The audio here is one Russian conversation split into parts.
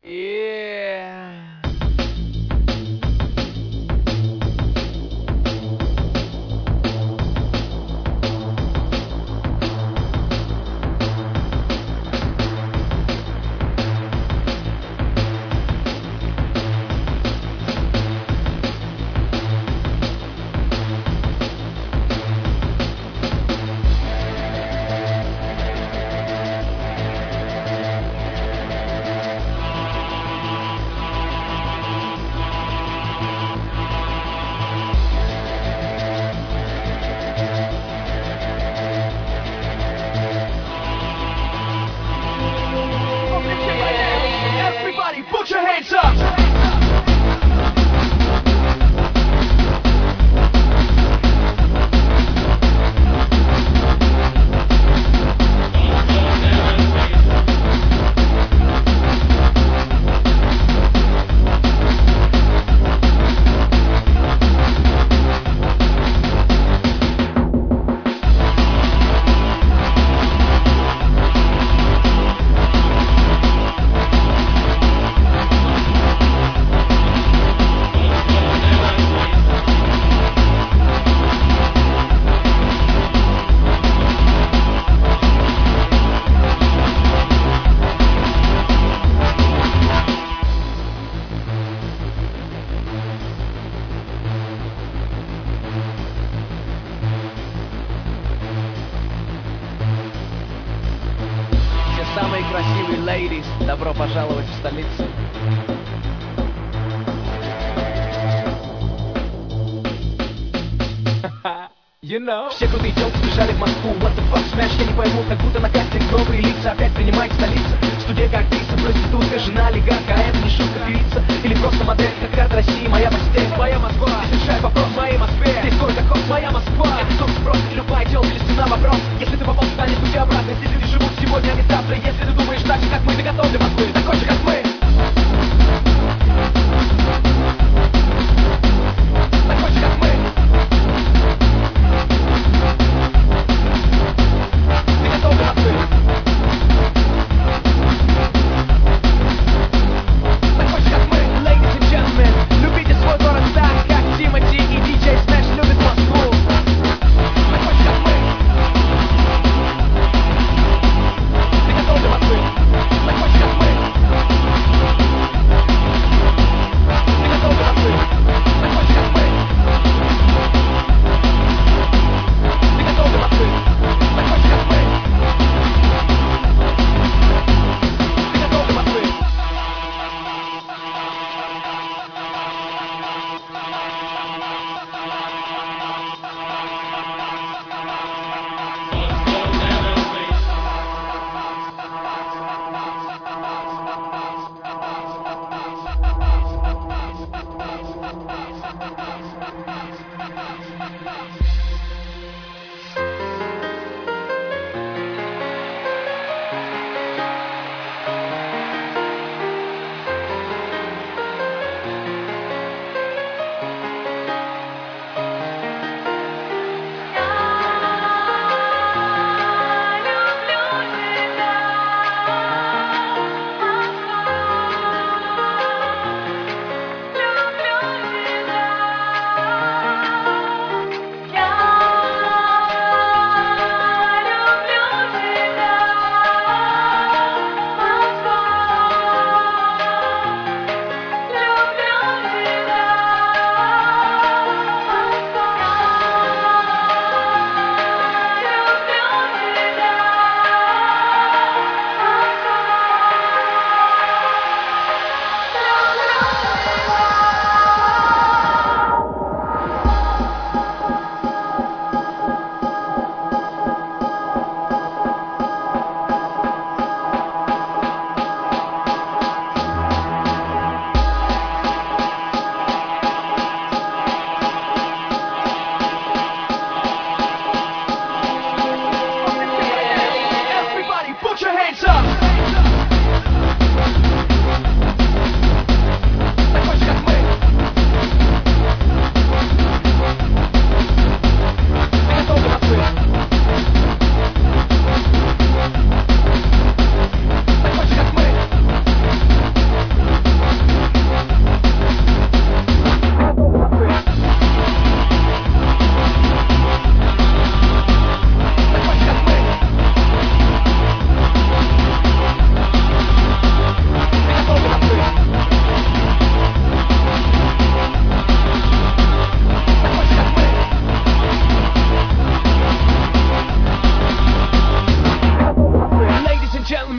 Yeah. Everybody put your hands up! Самые красивые ladies, добро пожаловать в столицу. You know. Все крутые телки сбежали в Москву. What the fuck, smash, я не пойму, как будто на кастинг новые лица опять принимает столица. Студентка, актриса, проститутка, жена олигарха, а это не шутка, певица или просто модель. Как карта России, моя постель, моя Москва. Здесь решает вопрос в моей Москве. Здесь город как хост, моя Москва. Это только спрос, как любая телка или стена вопрос. Если ты попал, станет пути обратно. Здесь люди живут сегодня, а не завтра. Если ты думаешь так же, как мы, ты готов для Москвы, такой же, как мы. Такой же, как мы. Ты готов для Москвы. Такой же, как мы. Ladies and gentlemen, любите свой город так, как Тимати и DJ Smash любят Москву. Такой же, как мы. Ты готов для Москвы. Такой же, как мы.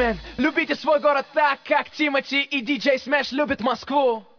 джентльмен, любите свой город так, как Тимати и диджей Смэш любит Москву.